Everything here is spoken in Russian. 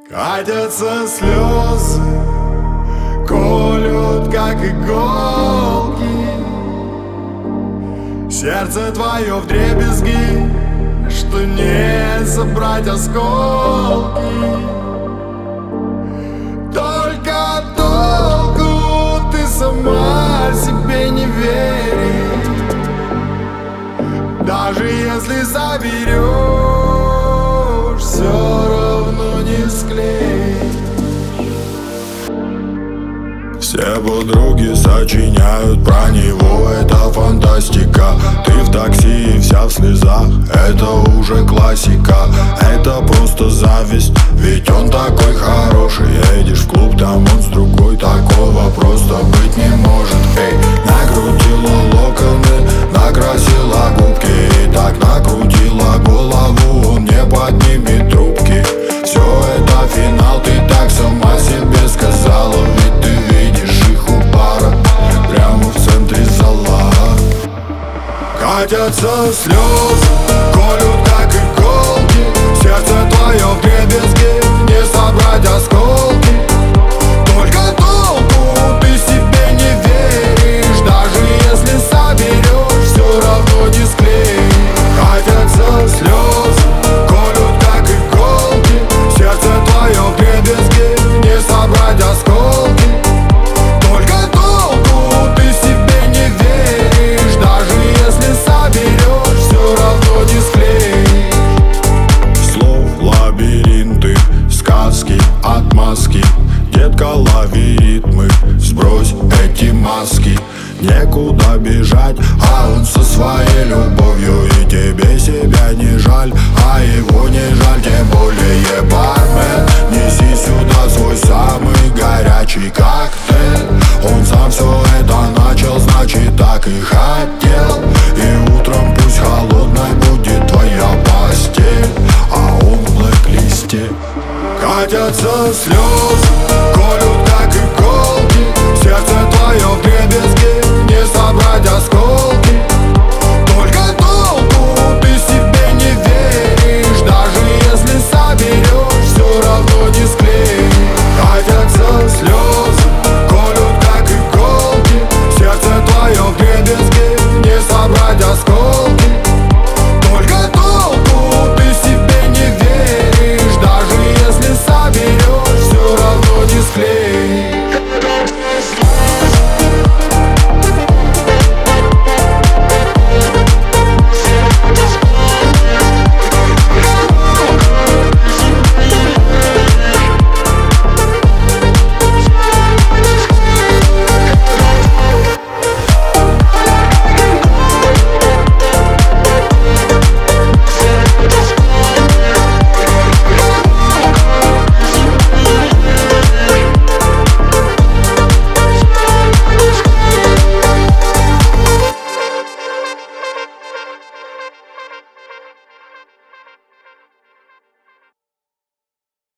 Катятся слезы, колют, как иголки. Сердце твое вдребезги, что не собрать осколки. Только толку ты сама себе не веришь. Даже если заберешь, все равно не склеишь. Все подруги сочиняют про него, это фантастика. Ты в такси и вся в слезах, это уже классика. Это просто зависть, ведь он такой хороший. Едешь в клуб, там он с другой, такого просто быть не может. Эй, накрутила локоны, накрасила губки и так накрутила голову, он не поднимет трубки. Все это финал, ты так сама себе сказала, ведь ты видишь их у бара, прямо в центре зала. Катятся слезы, колют как иголки. Сердце твое вдребезги, не собрать осколки. Только толку ты себе не веришь. Даже если соберешь, все равно не склеишь. Катятся слезы, колют как иголки. Сердце твое вдребезги, не собрать осколки. Только толку ты себе не веришь. Даже если соберешь, все равно не склеишь. Слов лабиринты, сказки, отмазки. Детка, лови ритмы, сбрось эти маски. Некуда бежать, а он со своей любовью. И тебе себя не жаль, а его не жаль. Тем более бармен, неси сюда свой самый горячий коктейль. Он сам все это начал, значит так и хотел. И утром пусть холодной будет твоя постель, а он в блэк-листе. Катятся слезы,